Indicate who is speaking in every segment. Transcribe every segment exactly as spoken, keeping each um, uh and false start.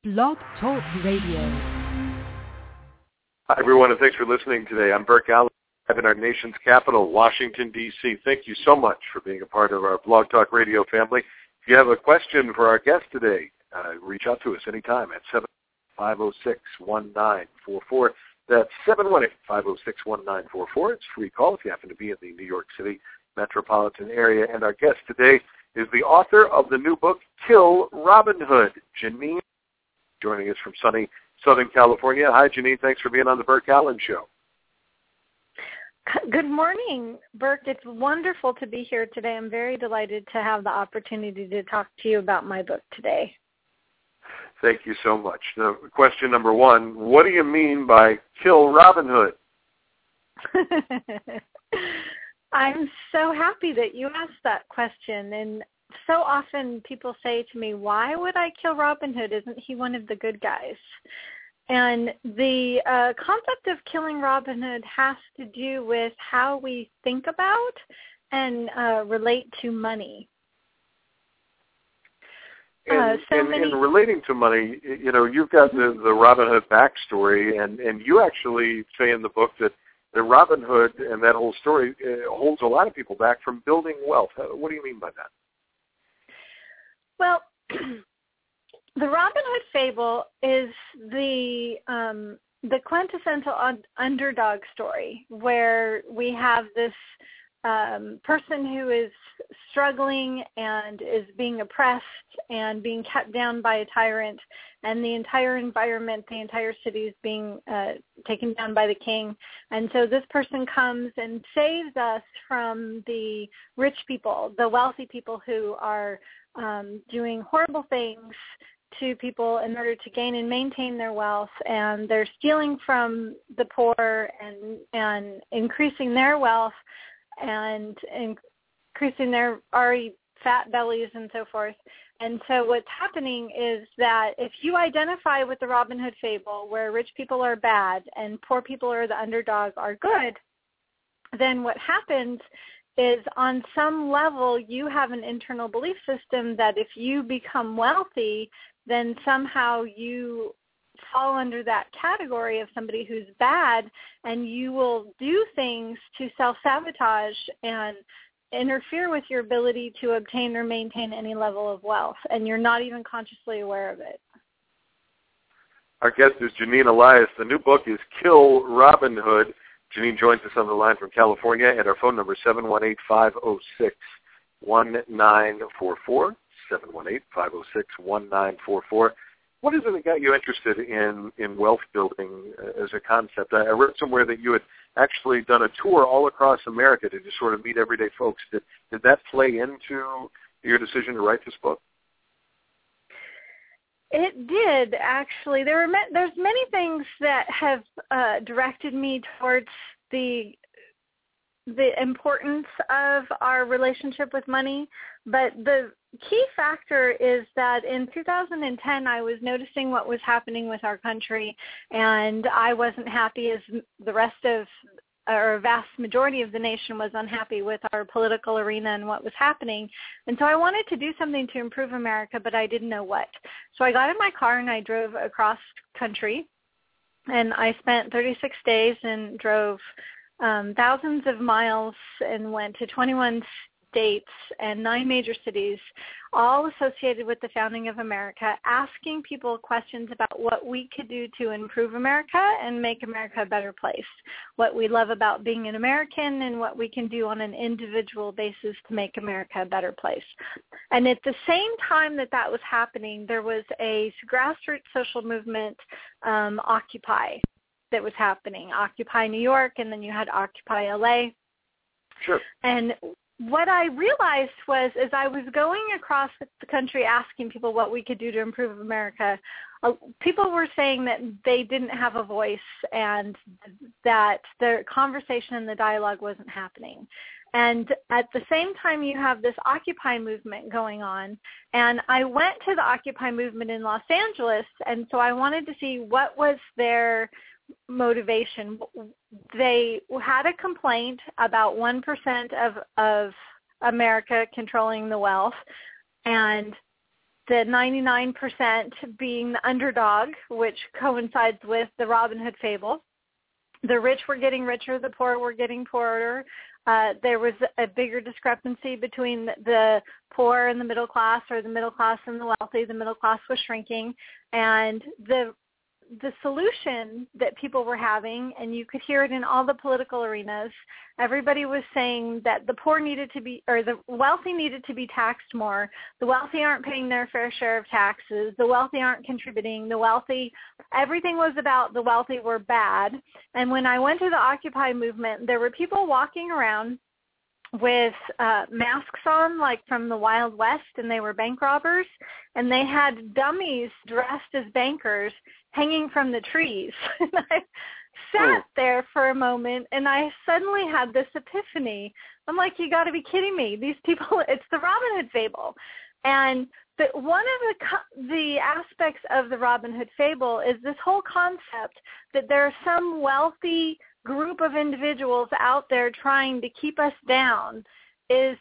Speaker 1: Blog Talk Radio.
Speaker 2: Hi, everyone, and thanks for listening today. I'm Burke Allen, live in our nation's capital, Washington, D C Thank you so much for being a part of our Blog Talk Radio family. If you have a question for our guest today, uh, reach out to us anytime at seven one eight, five oh six, one nine four four. That's seven one eight, five oh six, one nine four four. It's a free call if you happen to be in the New York City metropolitan area. And our guest today is the author of the new book, Kill Robin Hood, Janine, joining us from sunny Southern California. Hi, Janine. Thanks for being on the Burke Allen Show.
Speaker 3: Good morning, Burke. It's wonderful to be here today. I'm very delighted to have the opportunity to talk to you about my book today.
Speaker 2: Thank you so much. Now, question number one, what do you mean by Kill Robin Hood?
Speaker 3: I'm so happy that you asked that question. And so often people say to me, why would I kill Robin Hood? Isn't he one of the good guys? And the uh, concept of killing Robin Hood has to do with how we think about and uh, relate to money.
Speaker 2: And,
Speaker 3: uh, so
Speaker 2: and,
Speaker 3: many...
Speaker 2: and relating to money, you know, you've got the, the Robin Hood backstory, and, and you actually say in the book that the Robin Hood and that whole story uh, holds a lot of people back from building wealth. What do you mean by that?
Speaker 3: Well, the Robin Hood fable is the um, the quintessential un- underdog story where we have this um, person who is struggling and is being oppressed and being kept down by a tyrant, and the entire environment, the entire city is being uh, taken down by the king. And so this person comes and saves us from the rich people, the wealthy people who are um, doing horrible things to people in order to gain and maintain their wealth, and they're stealing from the poor and and increasing their wealth and increasing their already fat bellies and so forth. And so what's happening is that if you identify with the Robin Hood fable where rich people are bad and poor people are the underdog are good, then what happens is on some level you have an internal belief system that if you become wealthy, then somehow you fall under that category of somebody who's bad, and you will do things to self-sabotage and interfere with your ability to obtain or maintain any level of wealth, and you're not even consciously aware of it.
Speaker 2: Our guest is Janine Elias. The new book is Kill Robin Hood. Janine joins us on the line from California, and our phone number is seven one eight, five oh six, one nine four four, seven one eight, five oh six, one nine four four. What is it that got you interested in, in wealth building as a concept? I read somewhere that you had actually done a tour all across America to just sort of meet everyday folks. Did, did that play into your decision to write this book?
Speaker 3: It did, actually. There were there's many things that have uh, directed me towards the the importance of our relationship with money, but the key factor is that in two thousand ten I was noticing what was happening with our country, and I wasn't happy as the rest of, or a vast majority of the nation was unhappy with our political arena and what was happening. And so I wanted to do something to improve America, but I didn't know what. So I got in my car and I drove across country, and I spent thirty-six days and drove um, thousands of miles and went to twenty-one states and nine major cities, all associated with the founding of America, asking people questions about what we could do to improve America and make America a better place, what we love about being an American, and what we can do on an individual basis to make America a better place. And at the same time that that was happening, there was a grassroots social movement, um, Occupy, that was happening. Occupy New York, and then you had Occupy L A.
Speaker 2: Sure.
Speaker 3: And what I realized was, as I was going across the country asking people what we could do to improve America, uh, people were saying that they didn't have a voice and that the conversation and the dialogue wasn't happening. And at the same time, you have this Occupy movement going on. And I went to the Occupy movement in Los Angeles, and so I wanted to see what was their motivation. They had a complaint about one percent of, of America controlling the wealth, and the ninety-nine percent being the underdog, which coincides with the Robin Hood fable. The rich were getting richer, the poor were getting poorer. Uh, there was a bigger discrepancy between the poor and the middle class, or the middle class and the wealthy. The middle class was shrinking, and the the solution that people were having, and you could hear it in all the political arenas, everybody was saying that the poor needed to be, or the wealthy needed to be taxed more. The wealthy aren't paying their fair share of taxes. The wealthy aren't contributing. The wealthy, everything was about the wealthy were bad. And when I went to the Occupy movement, there were people walking around with uh, masks on, like from the Wild West, and they were bank robbers, and they had dummies dressed as bankers hanging from the trees. And I sat there for a moment, and I suddenly had this epiphany. I'm like, you got to be kidding me. These people, it's the Robin Hood fable. And the, one of the, the aspects of the Robin Hood fable is this whole concept that there are some wealthy group of individuals out there trying to keep us down is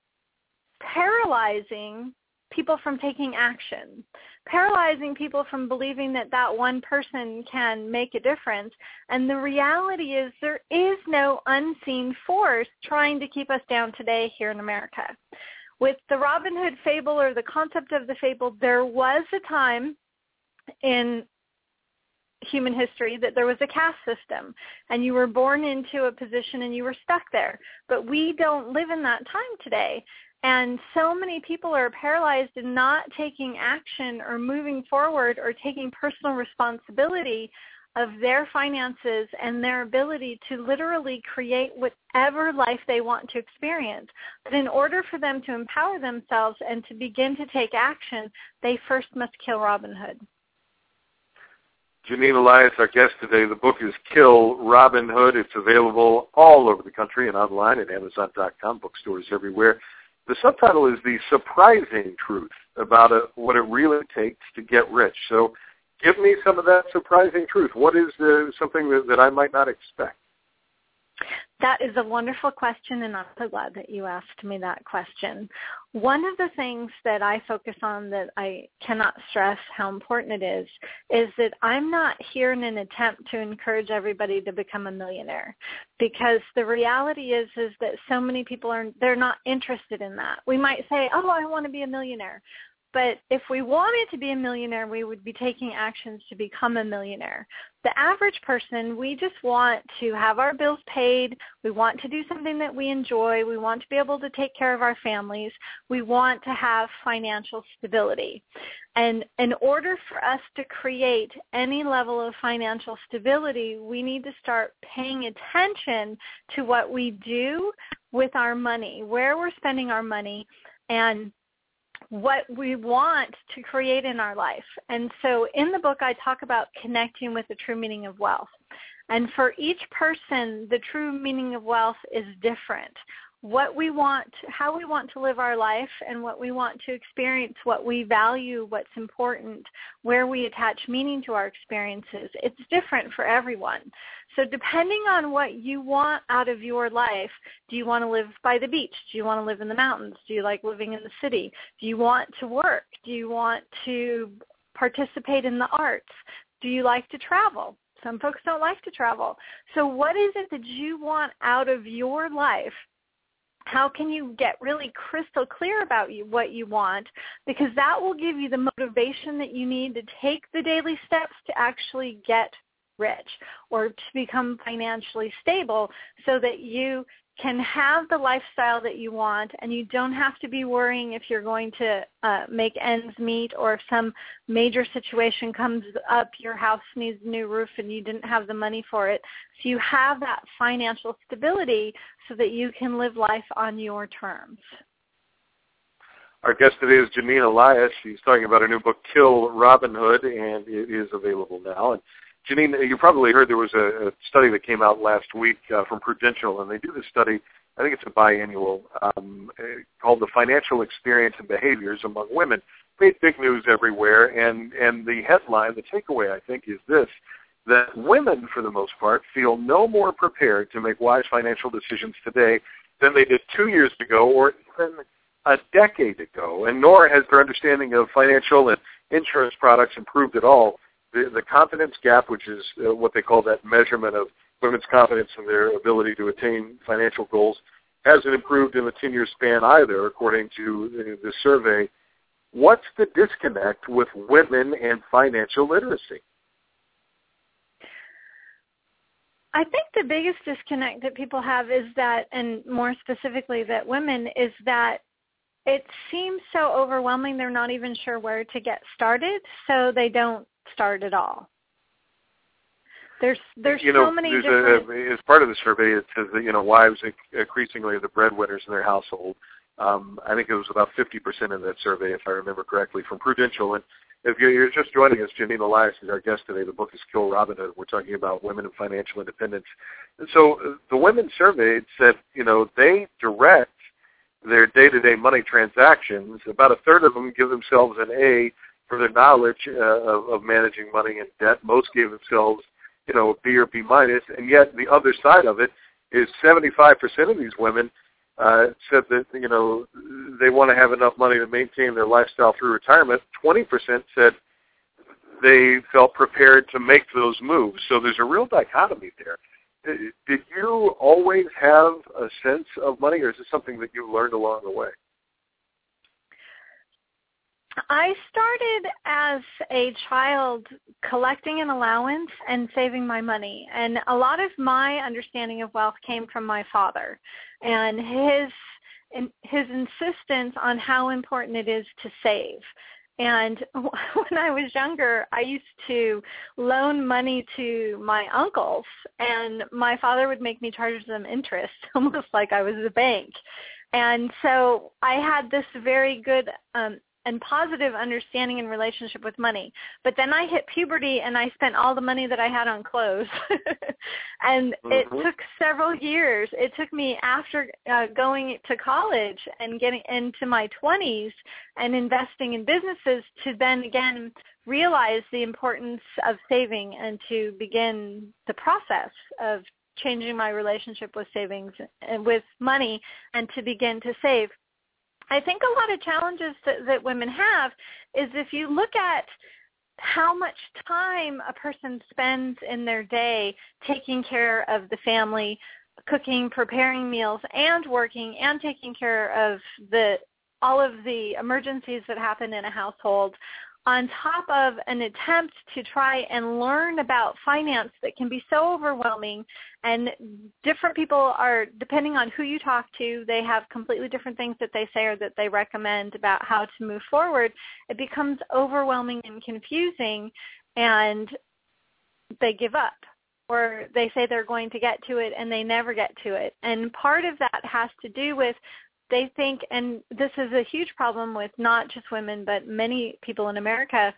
Speaker 3: paralyzing people from taking action, paralyzing people from believing that that one person can make a difference. And the reality is there is no unseen force trying to keep us down today here in America. With the Robin Hood fable, or the concept of the fable, there was a time in human history that there was a caste system, and you were born into a position and you were stuck there. But we don't live in that time today. And so many people are paralyzed in not taking action or moving forward or taking personal responsibility of their finances and their ability to literally create whatever life they want to experience. But in order for them to empower themselves and to begin to take action, they first must kill Robin Hood.
Speaker 2: Janine Elias, our guest today. The book is Kill Robin Hood. It's available all over the country and online at Amazon dot com, bookstores everywhere. The subtitle is The Surprising Truth About a, What It Really Takes to Get Rich. So give me some of that surprising truth. What is uh, something that, that I might not expect?
Speaker 3: That is a wonderful question, and I'm so glad that you asked me that question. One of the things that I focus on that I cannot stress how important it is, is that I'm not here in an attempt to encourage everybody to become a millionaire, because the reality is is that so many people are they're not interested in that. We might say, oh, I want to be a millionaire. But if we wanted to be a millionaire, we would be taking actions to become a millionaire. The average person, we just want to have our bills paid. We want to do something that we enjoy. We want to be able to take care of our families. We want to have financial stability. And in order for us to create any level of financial stability, we need to start paying attention to what we do with our money, where we're spending our money, and what we want to create in our life. And so in the book, I talk about connecting with the true meaning of wealth. And for each person, the true meaning of wealth is different. What we want, how we want to live our life, and what we want to experience, what we value, what's important, where we attach meaning to our experiences, it's different for everyone. So depending on what you want out of your life, do you want to live by the beach? Do you want to live in the mountains? Do you like living in the city? Do you want to work? Do you want to participate in the arts? Do you like to travel? Some folks don't like to travel. So what is it that you want out of your life? How can you get really crystal clear about you, what you want? Because that will give you the motivation that you need to take the daily steps to actually get rich or to become financially stable, so that you can have the lifestyle that you want, and you don't have to be worrying if you're going to uh, make ends meet, or if some major situation comes up, your house needs a new roof and you didn't have the money for it. So you have that financial stability so that you can live life on your terms.
Speaker 2: Our guest today is Janine Elias. She's talking about her new book, Kill Robin Hood, and it is available now. And Janine, you probably heard there was a, a study that came out last week uh, from Prudential, and they do this study, I think it's a biannual, um, called The Financial Experience and Behaviors Among Women. Made big news everywhere, and, and the headline, the takeaway, I think, is this, that women, for the most part, feel no more prepared to make wise financial decisions today than they did two years ago, or even a decade ago, and nor has their understanding of financial and insurance products improved at all. The, the confidence gap, which is uh, what they call that measurement of women's confidence in their ability to attain financial goals, hasn't improved in the ten-year span either, according to the, the survey. What's the disconnect with women and financial literacy?
Speaker 3: I think the biggest disconnect that people have is that, and more specifically that women, is that it seems so overwhelming they're not even sure where to get started, so they don't start at all. There's there's
Speaker 2: you know,
Speaker 3: so many
Speaker 2: there's
Speaker 3: different...
Speaker 2: A, as part of the survey, it says that, you know, wives increasingly are the breadwinners in their household. Um, I think it was about fifty percent in that survey, if I remember correctly, from Prudential. And if you're just joining us, Janine Elias is our guest today. The book is Kill Robin Hood. We're talking about women and financial independence. And so uh, the women surveyed said, you know, they direct their day-to-day money transactions. About a third of them give themselves an A for their knowledge uh, of, of managing money and debt. Most gave themselves, you know, a B or B minus. And yet the other side of it is seventy-five percent of these women Uh, said that, you know, they want to have enough money to maintain their lifestyle through retirement. twenty percent said they felt prepared to make those moves. So there's a real dichotomy there. Did you always have a sense of money, or is it something that you learned along the way?
Speaker 3: I started as a child collecting an allowance and saving my money. And a lot of my understanding of wealth came from my father and his his insistence on how important it is to save. And when I was younger, I used to loan money to my uncles, and my father would make me charge them interest, almost like I was a bank. And so I had this very good um, and positive understanding and relationship with money. But then I hit puberty, and I spent all the money that I had on clothes. and mm-hmm. It took several years. It took me after uh, going to college and getting into my twenties and investing in businesses to then again realize the importance of saving and to begin the process of changing my relationship with savings and with money and to begin to save. I think a lot of challenges that, that women have is if you look at how much time a person spends in their day taking care of the family, cooking, preparing meals, and working, and taking care of the all of the emergencies that happen in a household, on top of an attempt to try and learn about finance that can be so overwhelming, and different people are, depending on who you talk to, they have completely different things that they say or that they recommend about how to move forward. It becomes overwhelming and confusing, and they give up, or they say they're going to get to it and they never get to it. And part of that has to do with they think, and this is a huge problem with not just women, but many people in America,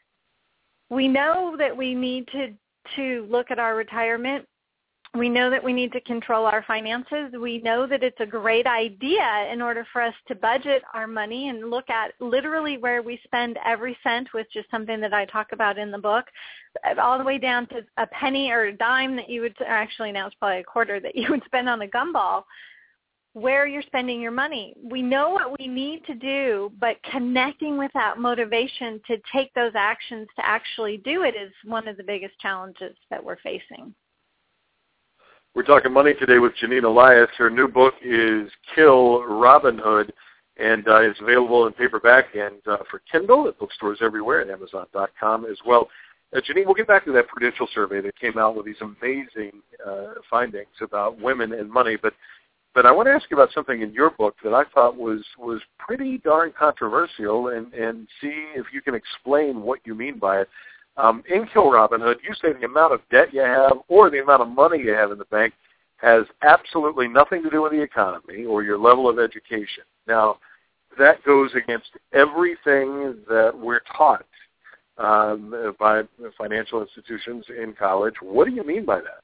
Speaker 3: we know that we need to, to look at our retirement. We know that we need to control our finances. We know that it's a great idea in order for us to budget our money and look at literally where we spend every cent, which is something that I talk about in the book, all the way down to a penny or a dime that you would, actually now it's probably a quarter that you would spend on a gumball. Where you're spending your money. We know what we need to do, but connecting with that motivation to take those actions to actually do it is one of the biggest challenges that we're facing.
Speaker 2: We're talking money today with Janine Elias. Her new book is Kill Robin Hood, and uh, it's available in paperback and uh, for Kindle at bookstores everywhere and Amazon dot com as well. Uh, Janine, we'll get back to that Prudential survey that came out with these amazing uh, findings about women and money, but But I want to ask you about something in your book that I thought was, was pretty darn controversial, and, and see if you can explain what you mean by it. Um, in Kill Robin Hood, you say the amount of debt you have or the amount of money you have in the bank has absolutely nothing to do with the economy or your level of education. Now, that goes against everything that we're taught um, by financial institutions in college. What do you mean by that?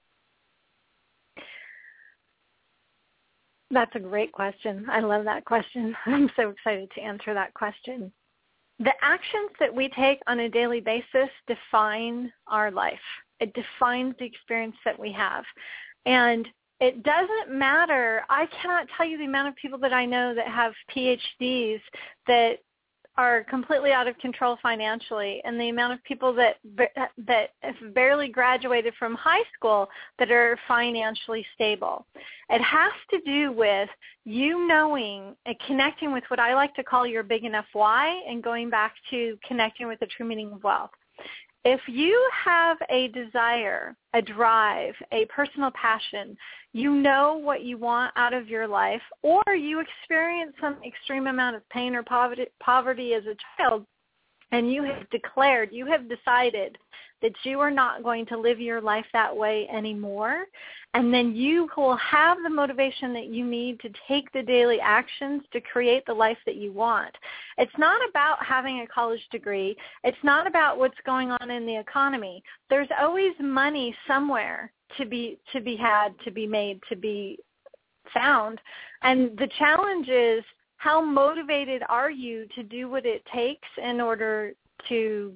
Speaker 3: That's a great question. I love that question. I'm so excited to answer that question. The actions that we take on a daily basis define our life. It defines the experience that we have. And it doesn't matter. I cannot tell you the amount of people that I know that have P H Ds that are completely out of control financially, and the amount of people that that have barely graduated from high school that are financially stable. It has to do with you knowing and connecting with what I like to call your big enough why, and going back to connecting with the true meaning of wealth. If you have a desire, a drive, a personal passion, you know what you want out of your life, or you experience some extreme amount of pain or poverty, poverty as a child, and you have declared, you have decided that you are not going to live your life that way anymore, and then you will have the motivation that you need to take the daily actions to create the life that you want. It's not about having a college degree. It's not about what's going on in the economy. There's always money somewhere to be to be had, to be made, to be found. And the challenge is, how motivated are you to do what it takes in order to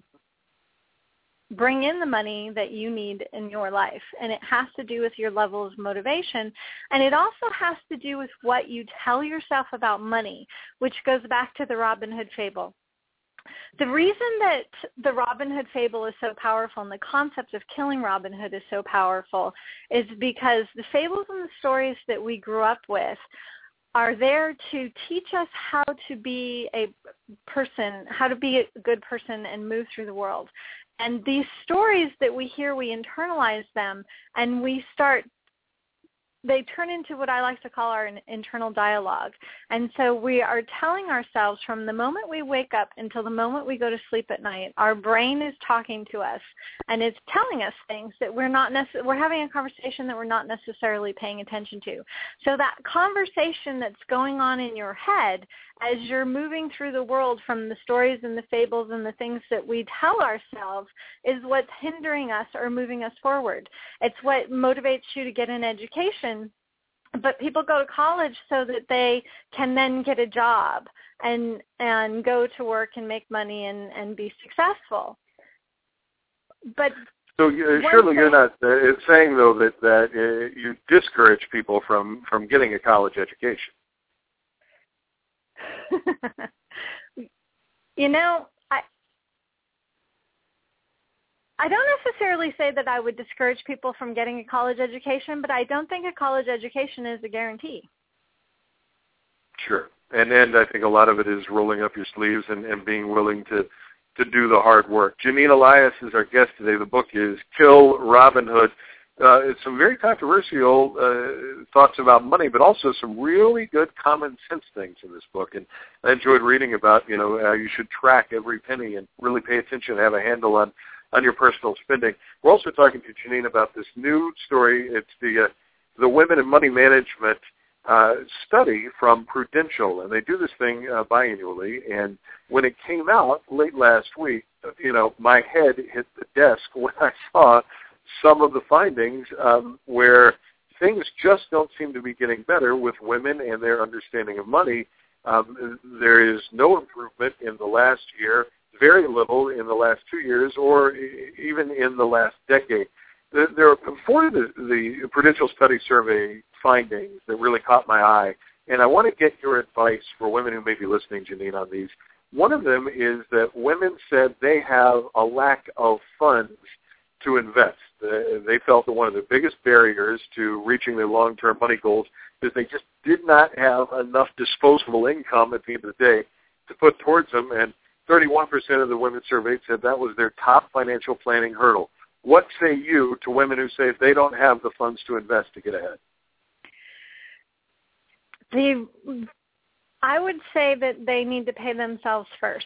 Speaker 3: bring in the money that you need in your life? And it has to do with your level of motivation. And it also has to do with what you tell yourself about money, which goes back to the Robin Hood fable. The reason that the Robin Hood fable is so powerful and the concept of killing Robin Hood is so powerful is because the fables and the stories that we grew up with are there to teach us how to be a person, how to be a good person and move through the world. And these stories that we hear, we internalize them, and we start, they turn into what I like to call our internal dialogue. And so we are telling ourselves from the moment we wake up until the moment we go to sleep at night, our brain is talking to us, and it's telling us things that we're not necess- we're having a conversation that we're not necessarily paying attention to. So that conversation that's going on in your head as you're moving through the world from the stories and the fables and the things that we tell ourselves is what's hindering us or moving us forward. It's what motivates you to get an education. But people go to college so that they can then get a job and and go to work and make money and, and be successful. But
Speaker 2: so uh, surely you're not uh, saying, though, that, that uh, you discourage people from, from getting a college education.
Speaker 3: You know, I I don't necessarily say that I would discourage people from getting a college education, but I don't think a college education is a guarantee.
Speaker 2: Sure. And and I think a lot of it is rolling up your sleeves and, and being willing to, to do the hard work. Janine Elias is our guest today. The book is Kill Robin Hood. Uh, it's some very controversial uh, thoughts about money, but also some really good common sense things in this book. And I enjoyed reading about, you know, how you should track every penny and really pay attention and have a handle on, on your personal spending. We're also talking to Janine about this new story. It's the uh, the Women in Money Management uh, study from Prudential, and they do this thing uh, biannually. And when it came out late last week, you know, my head hit the desk when I saw some of the findings um, where things just don't seem to be getting better with women and their understanding of money. Um, there is no improvement in the last year, very little in the last two years, or even in the last decade. There are four of the, the Prudential Study Survey findings that really caught my eye, and I want to get your advice for women who may be listening, Janine, on these. One of them is that women said they have a lack of funds to invest. Uh, they felt that one of the biggest barriers to reaching their long-term money goals is they just did not have enough disposable income at the end of the day to put towards them, and thirty-one percent of the women surveyed said that was their top financial planning hurdle. What say you to women who say they don't have the funds to invest to get ahead?
Speaker 3: The, I would say that they need to pay themselves first.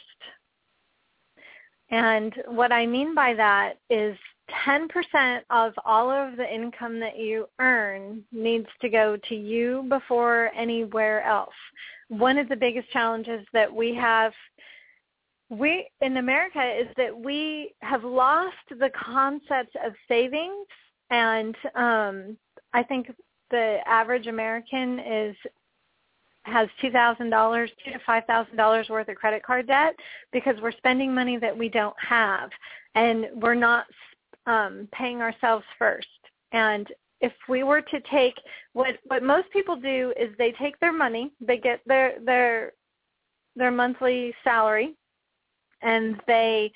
Speaker 3: And what I mean by that is ten percent of all of the income that you earn needs to go to you before anywhere else. One of the biggest challenges that we have we in America is that we have lost the concept of savings, and um, I think the average American is has two thousand dollars, two to five thousand dollars worth of credit card debt because we're spending money that we don't have, and we're not um, paying ourselves first. And if we were to take what what most people do is they take their money, they get their their their monthly salary, and they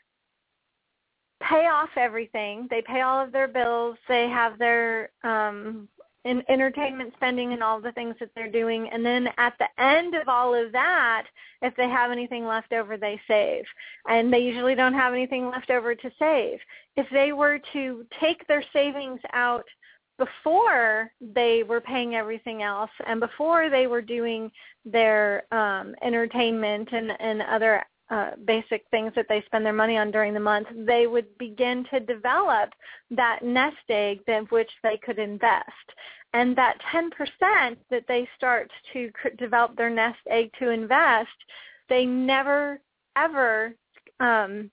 Speaker 3: pay off everything. They pay all of their bills. They have their um, in entertainment spending and all the things that they're doing. And then at the end of all of that, if they have anything left over, they save. And they usually don't have anything left over to save. If they were to take their savings out before they were paying everything else and before they were doing their um, entertainment and, and other Uh, basic things that they spend their money on during the month, they would begin to develop that nest egg that which they could invest. And that ten percent that they start to c- develop their nest egg to invest, they never, ever um,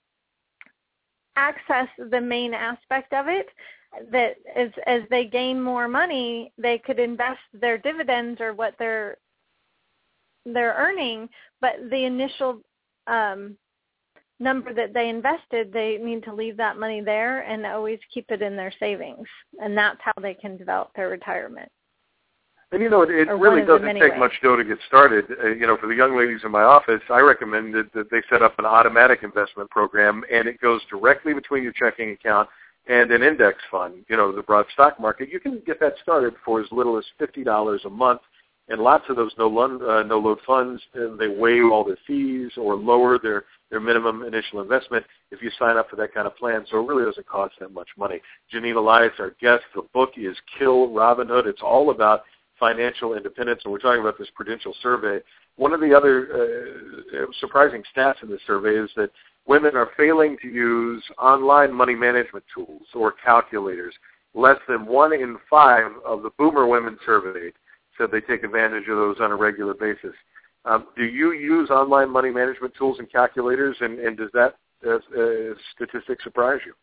Speaker 3: access the main aspect of it, that as, as they gain more money, they could invest their dividends or what they're, they're earning, but the initial Um, number that they invested, they need to leave that money there and always keep it in their savings. And that's how they can develop their retirement.
Speaker 2: And, you know, it, it really doesn't take anyway. much dough to get started. Uh, you know, for the young ladies in my office, I recommended that they set up an automatic investment program, and it goes directly between your checking account and an index fund, you know, the broad stock market. You can get that started for as little as fifty dollars a month. And lots of those no-load uh, no-load funds, uh, they waive all their fees or lower their, their minimum initial investment if you sign up for that kind of plan. So it really doesn't cost that much money. Janine Elias, our guest. The book is Kill Robinhood. It's all about financial independence, and we're talking about this Prudential survey. One of the other uh, surprising stats in this survey is that women are failing to use online money management tools or calculators. Less than one in five of the boomer women surveyed said they take advantage of those on a regular basis. Um, do you use online money management tools and calculators, and, and does that uh, uh, statistic surprise you?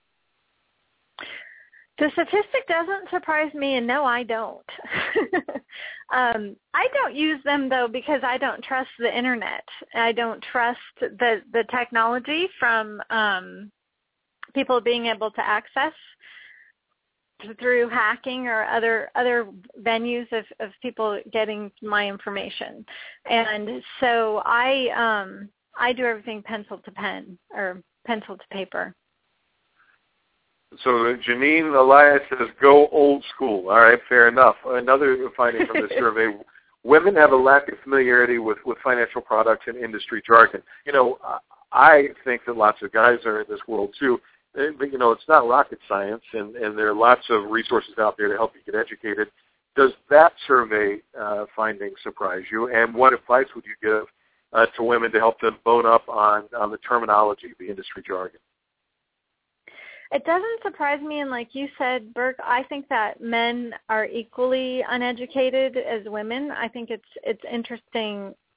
Speaker 3: The statistic doesn't surprise me, and no, I don't. um, I don't use them, though, because I don't trust the Internet. I don't trust the, the technology from um, people being able to access through hacking or other other venues of, of people getting my information. And so I um, I do everything pencil to pen or pencil to paper.
Speaker 2: So Janine Elias says, go old school. All right, fair enough. Another finding from this survey, women have a lack of familiarity with, with financial products and industry jargon. You know, I think that lots of guys are in this world too. But, you know, it's not rocket science, and, and there are lots of resources out there to help you get educated. Does that survey uh, finding surprise you? And what advice would you give uh, to women to help them bone up on, on the terminology, the industry jargon?
Speaker 3: It doesn't surprise me, and like you said, Burke, I think that men are equally uneducated as women. I think it's it's interesting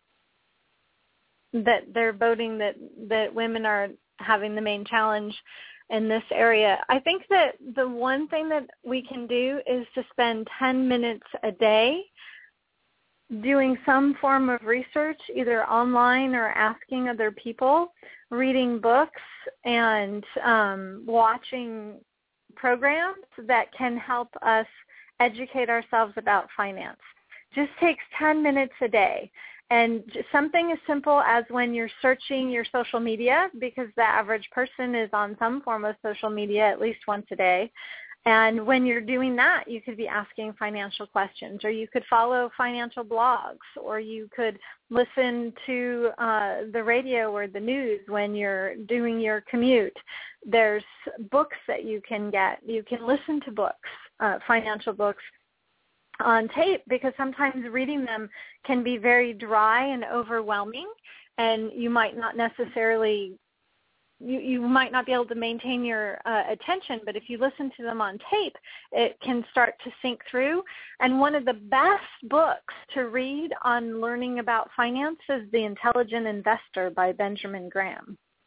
Speaker 3: that they're voting that, that women are having the main challenge in this area. I think that the one thing that we can do is to spend ten minutes a day doing some form of research, either online or asking other people, reading books, and um, watching programs that can help us educate ourselves about finance. Just takes ten minutes a day. And something as simple as when you're searching your social media, because the average person is on some form of social media at least once a day. And when you're doing that, you could be asking financial questions, or you could follow financial blogs, or you could listen to uh, the radio or the news when you're doing your commute. There's books that you can get. You can listen to books, uh, financial books, on tape, because sometimes reading them can be very dry and overwhelming, and you might not necessarily, you, you might not be able to maintain your uh, attention, but if you listen to them on tape, it can start to sink through. And one of the best books to read on learning about finance is The Intelligent Investor by Benjamin Graham.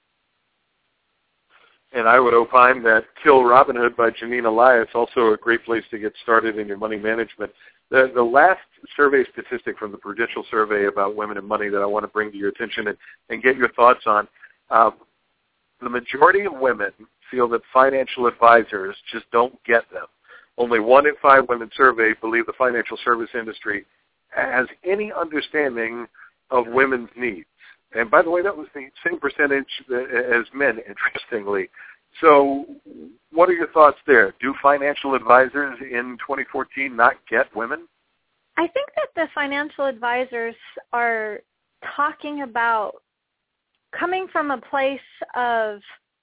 Speaker 2: And I would opine that Kill Robinhood by Janine Elias, also a great place to get started in your money management. The, the last survey statistic from the Prudential survey about women and money that I want to bring to your attention and, and get your thoughts on, um, the majority of women feel that financial advisors just don't get them. only one in five women surveyed believe the financial service industry has any understanding of women's needs. And by the way, that was the same percentage as men, interestingly. So what are your thoughts there? Do financial advisors in twenty fourteen not get women?
Speaker 3: I think that the financial advisors are talking about coming from a place of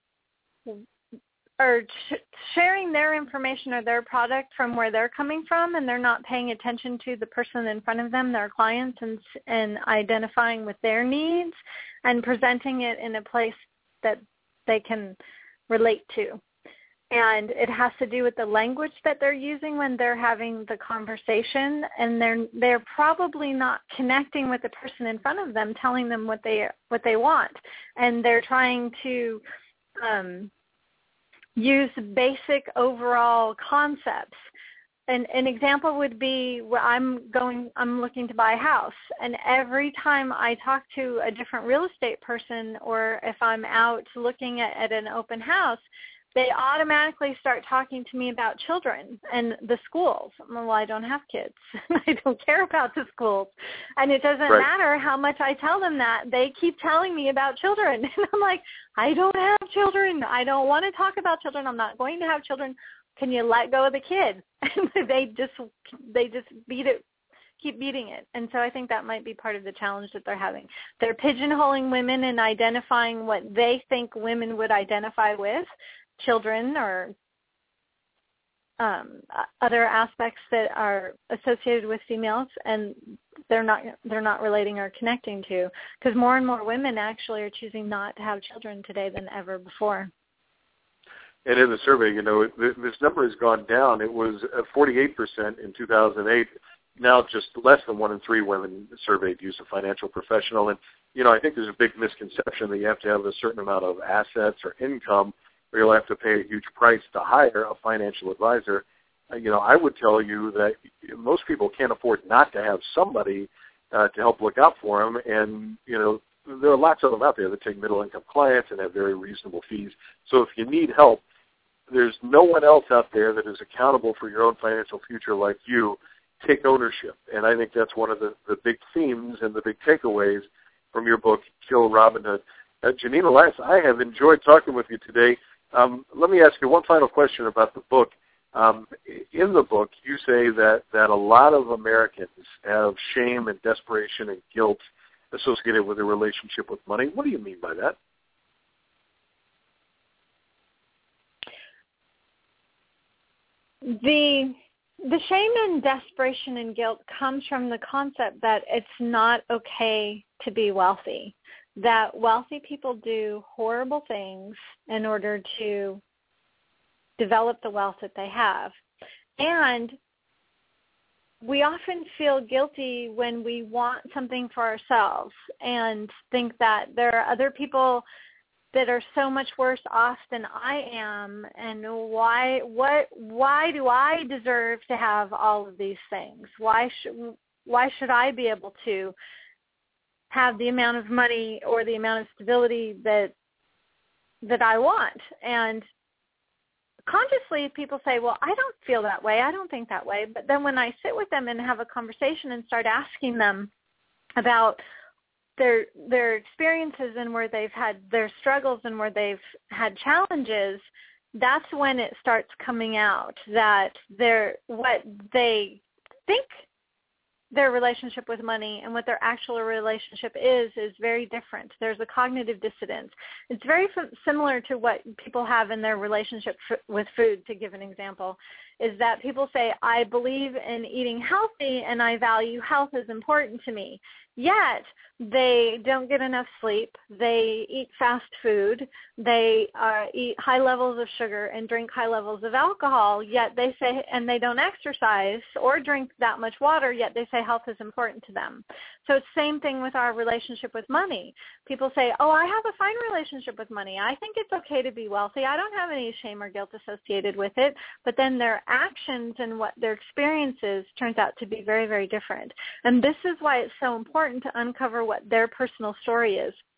Speaker 3: or sh- sharing their information or their product from where they're coming from, and they're not paying attention to the person in front of them, their clients, and, and identifying with their needs and presenting it in a place that they can relate to. And it has to do with the language that they're using when they're having the conversation, and they're they're probably not connecting with the person in front of them, telling them what they what they want, and they're trying to um, use basic overall concepts. And an example would be where I'm going, I'm looking to buy a house, and every time I talk to a different real estate person, or if I'm out looking at, at an open house, they automatically start talking to me about children and the schools. Well, I don't have kids. I don't care about the schools. And it doesn't right. matter how much I tell them that. They keep telling me about children. And I'm like, I don't have children. I don't want to talk about children. I'm not going to have children. Can you let go of the kid? And they just they just beat it, keep beating it. And so I think that might be part of the challenge that they're having. They're pigeonholing women and identifying what they think women would identify with, children or um, other aspects that are associated with females, and they're not they're not relating or connecting to, because more and more women actually are choosing not to have children today than ever before.
Speaker 2: And in the survey, you know, this number has gone down. It was forty-eight percent in two thousand eight. Now just less than one in three women surveyed use a financial professional. And, you know, I think there's a big misconception that you have to have a certain amount of assets or income, or you'll have to pay a huge price to hire a financial advisor. Uh, you know, I would tell you that most people can't afford not to have somebody uh, to help look out for them. And, you know, there are lots of them out there that take middle-income clients and have very reasonable fees. So if you need help, there's no one else out there that is accountable for your own financial future like you. Take ownership. And I think that's one of the, the big themes and the big takeaways from your book, Kill Robinhood. Uh, Janina Lance, I have enjoyed talking with you today. Um, let me ask you one final question about the book. Um, in the book, you say that, that a lot of Americans have shame and desperation and guilt associated with their relationship with money. What do you mean by that?
Speaker 3: The the shame and desperation and guilt comes from the concept that it's not okay to be wealthy, that wealthy people do horrible things in order to develop the wealth that they have. And we often feel guilty when we want something for ourselves and think that there are other people that are so much worse off than I am, and why what why do I deserve to have all of these things? Why should why should I be able to have the amount of money or the amount of stability that that I want? And consciously people say, well, I don't feel that way. I don't think that way. But then when I sit with them and have a conversation and start asking them about their their experiences and where they've had their struggles and where they've had challenges, that's when it starts coming out that they're what they think their relationship with money and what their actual relationship is is very different. There's a cognitive dissonance. It's very f- similar to what people have in their relationship f- with food, to give an example, is that people say, I believe in eating healthy and I value health as important to me. Yet they don't get enough sleep, they eat fast food, they uh, eat high levels of sugar and drink high levels of alcohol, yet they say, and they don't exercise or drink that much water, yet they say health is important to them. So it's the same thing with our relationship with money. People say, oh, I have a fine relationship with money. I think it's okay to be wealthy. I don't have any shame or guilt associated with it. But then their actions and what their experiences turns out to be very, very different. And this is why it's so important to uncover what their personal story is.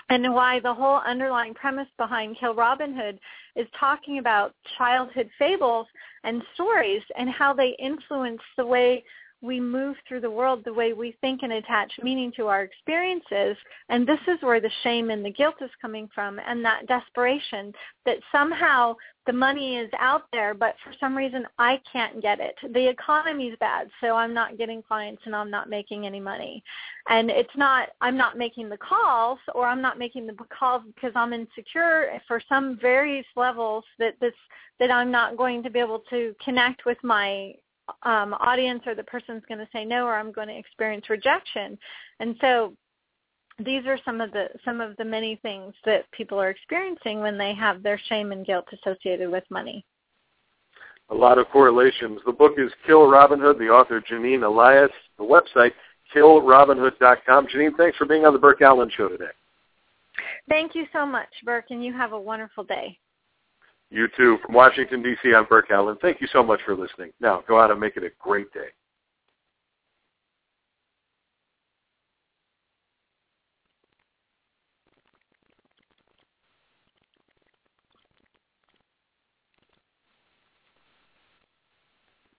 Speaker 3: and why the whole underlying premise behind Kill Robin Hood is talking about childhood fables and stories and how they influence the way we move through the world, the way we think and attach meaning to our experiences. And this is where the shame and the guilt is coming from, and that desperation that somehow the money is out there, but for some reason I can't get it. The economy is bad, so I'm not getting clients and I'm not making any money. And it's not, I'm not making the calls, or I'm not making the calls because I'm insecure for some various levels that this, that I'm not going to be able to connect with my um, audience, or the person's going to say no, or I'm going to experience rejection. And so these are some of the some of the many things that people are experiencing when they have their shame and guilt associated with money.
Speaker 2: A lot of correlations. The book is Kill Robin Hood, the author Janine Elias, the website kill robin hood dot com. Janine, thanks for being on the Burke Allen Show today.
Speaker 3: Thank you so much, Burke, and you have a wonderful day.
Speaker 2: You too. From Washington, D C, I'm Burke Allen. Thank you so much for listening. Now, go out and make it a great day.